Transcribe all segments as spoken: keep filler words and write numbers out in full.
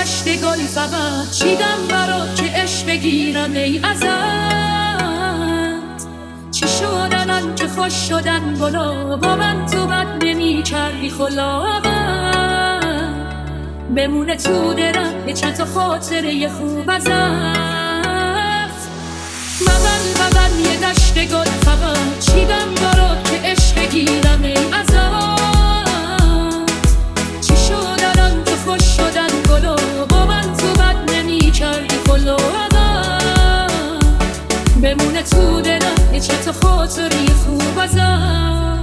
دشت گل فقط چیدم برات که عشق بگیرم ای ازت. چی شد الان که خوش شدن گلا با من تو بد نمی کردی خلاقت. بمونه تو دلم یه چند تا خاطره خوب ازت. بغل بغل یه دشت گل فقط چیدم برات که عشق بگیرم ای ازت. چی شد الان که خوش شدن گلا با من تو بد نمی کردی خلاقت. بمونه تو دلم یه چند تا خاطره خوب ازت.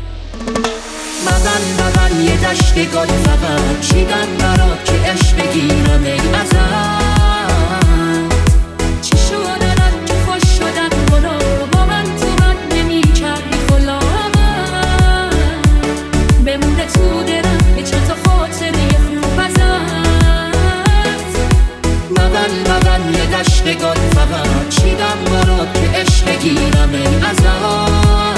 بغل بغل یه دشت گل فقط چیدم برات که عشق بگیرم ای ازت. چی شد الان که خوش شدن گلا با من تو بد نمی کردی خلاقت. بمونه تو دلم یه چند تا خاطره خوب ازت. بغل بغل یه دشت گل فقط چیدم برات که عشق بگیرم ای ازت.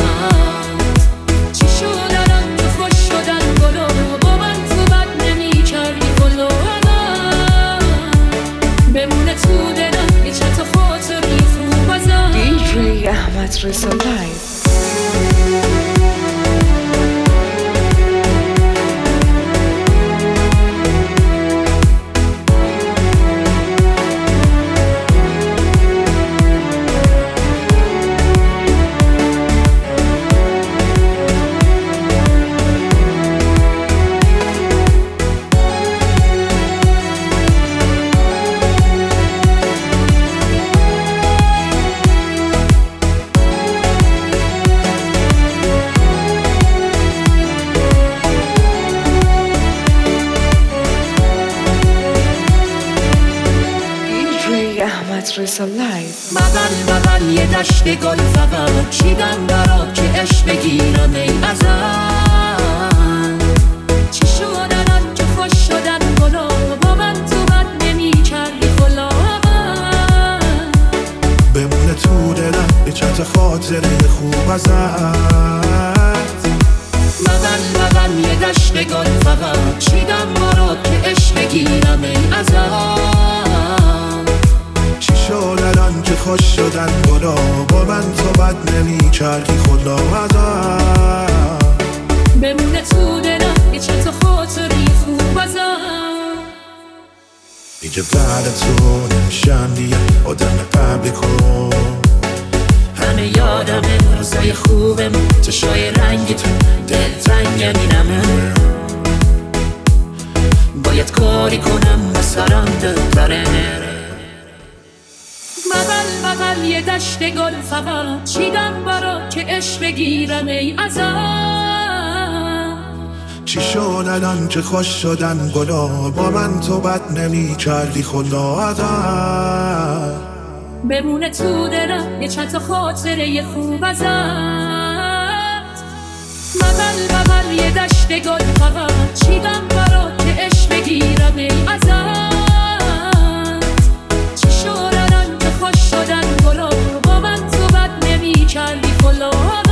چی شد الان که خوش شدن گلا با من تو بد نمی کردی خلاقت. بمونه تو دلم یه چند تا خاطره خوب ازت. دیجی احمد رضا لایو. احمد رضا لایو. بغل بغل یه دشت گل فقط چیدم برات که عشق بگیرم ای ازت. چی شد الان که خوش شدن گلا با من تو بد نمی کردی خلاقت. بمونه تو دلم یه چند تا خاطره خوب ازت. بغل بغل یه دشت گل فقط چیدم برات که عشق بگیرم ای ازت. چی شد الان که خوش شدن گلا با من تو بد نمی کردی خلاقت. بمونه تو دلم یه چند تا خاطره خوب ازت. دیگه بعد تو نمیشم دیگه آدم قبلی کن. همه یادم روزای خوبم چشای رنگی تو دلتنگم اینمه. باید کاری کنم مثلا دلتره. بغل بغل یه دشت گل فقط چیدم برات که عشق بگیرم ای ازت. چی شد الان که خوش شدن گلا با من تو بد نمی کردی خلاقت. بمونه تو دلم یه چند تا خاطره خوب ازت. بغل بغل یه دشت گل فقط چیدم برات که عشق بگیرم ای ازت. چی شد الان که خوش شدن گلا با من تو بد نمی کردی خلاقت.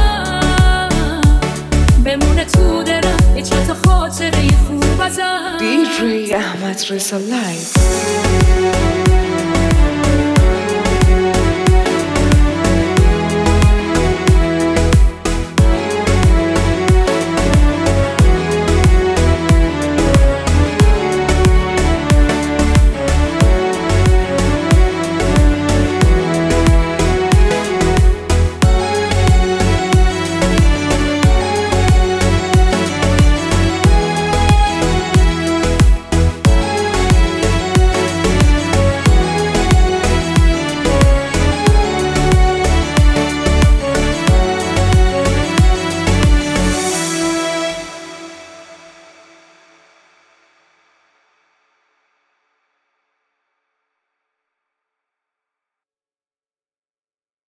بمونه تو دلم یه چند تا خاطره خوب ازت. دیجی احمد رضا لایو.